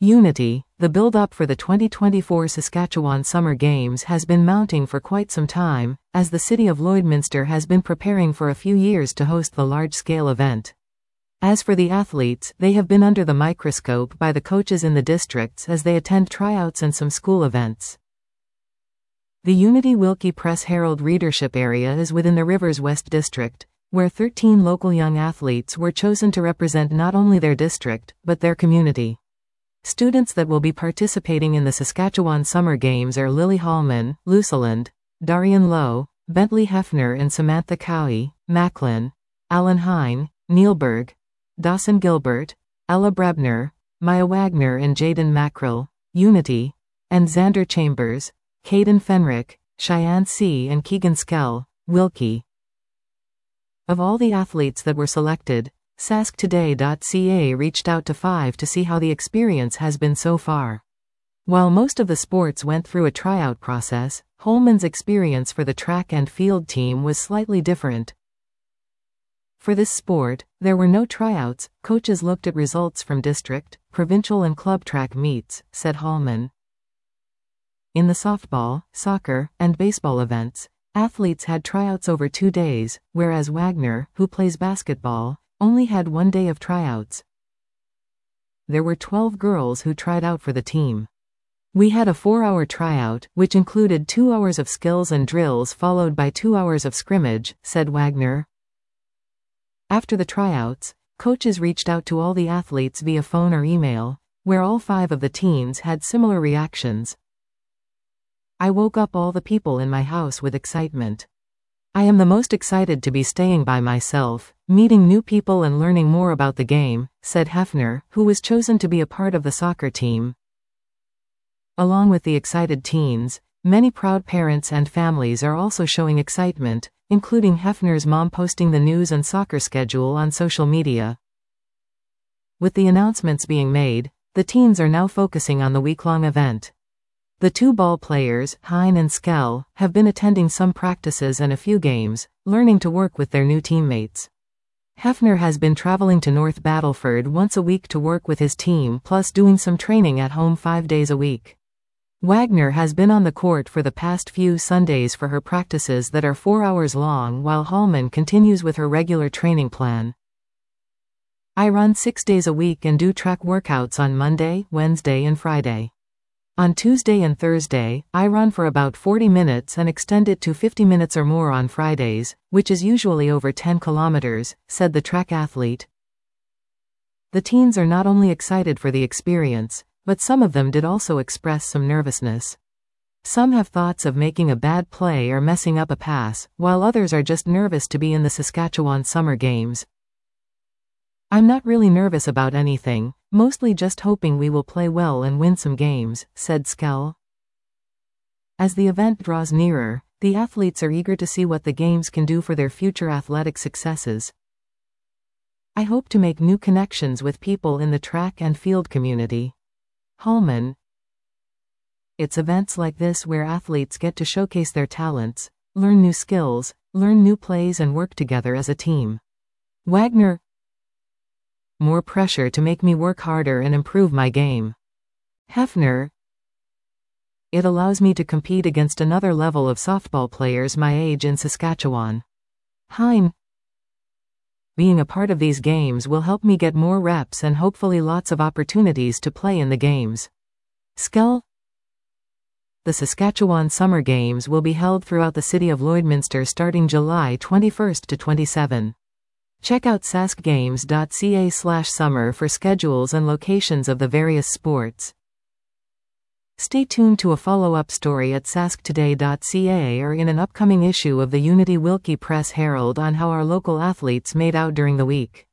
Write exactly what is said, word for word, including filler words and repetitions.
Unity. The build-up for the twenty twenty-four Saskatchewan Summer Games has been mounting for quite some time, as the city of Lloydminster has been preparing for a few years to host the large-scale event. As for the athletes, they have been under the microscope by the coaches in the districts as they attend tryouts and some school events. The Unity Wilkie Press Herald readership area is within the Rivers West District, where thirteen local young athletes were chosen to represent not only their district, but their community. Students that will be participating in the Saskatchewan Summer Games are Lily Hallman, Luseland, Darian Lowe, Bentley Hefner and Samantha Cowie, Macklin, Alan Hine, Neilberg, Dawson Gilbert, Ella Brebner, Maya Wagner and Jaden Mackrell, Unity, and Xander Chambers, Caden Fenrick, Cheyenne C. and Keegan Skell, Wilkie. Of all the athletes that were selected, sask today dot c a reached out to five to see how the experience has been so far. While most of the sports went through a tryout process, Holman's experience for the track and field team was slightly different. For this sport, there were no tryouts. Coaches looked at results from district, provincial and club track meets, said Hallman. In the softball, soccer, and baseball events, athletes had tryouts over two days, whereas Wagner, who plays basketball, only had one day of tryouts. There were twelve girls who tried out for the team. We had a four-hour tryout, which included two hours of skills and drills followed by two hours of scrimmage, said Wagner. After the tryouts, coaches reached out to all the athletes via phone or email, where all five of the teens had similar reactions. I woke up all the people in my house with excitement. I am the most excited to be staying by myself, meeting new people and learning more about the game, said Hefner, who was chosen to be a part of the soccer team. Along with the excited teens, many proud parents and families are also showing excitement, including Hefner's mom posting the news and soccer schedule on social media. With the announcements being made, the teens are now focusing on the week-long event. The two ball players, Hine and Skell, have been attending some practices and a few games, learning to work with their new teammates. Hefner has been traveling to North Battleford once a week to work with his team, plus doing some training at home five days a week. Wagner has been on the court for the past few Sundays for her practices that are four hours long, while Hallman continues with her regular training plan. I run six days a week and do track workouts on Monday, Wednesday and Friday. On Tuesday and Thursday, I run for about forty minutes and extend it to fifty minutes or more on Fridays, which is usually over ten kilometers, said the track athlete. The teens are not only excited for the experience, but some of them did also express some nervousness. Some have thoughts of making a bad play or messing up a pass, while others are just nervous to be in the Saskatchewan Summer Games. I'm not really nervous about anything, mostly just hoping we will play well and win some games, said Skell. As the event draws nearer, the athletes are eager to see what the games can do for their future athletic successes. I hope to make new connections with people in the track and field community. Hallman. It's events like this where athletes get to showcase their talents, learn new skills, learn new plays and work together as a team. Wagner. More pressure to make me work harder and improve my game. Hefner. It allows me to compete against another level of softball players my age in Saskatchewan. Hine. Being a part of these games will help me get more reps and hopefully lots of opportunities to play in the games. Skell. The Saskatchewan Summer Games will be held throughout the city of Lloydminster starting July twenty-first to twenty-seventh. Check out sask games dot c a slash summer for schedules and locations of the various sports. Stay tuned to a follow-up story at sask today dot c a or in an upcoming issue of the Unity Wilkie Press Herald on how our local athletes made out during the week.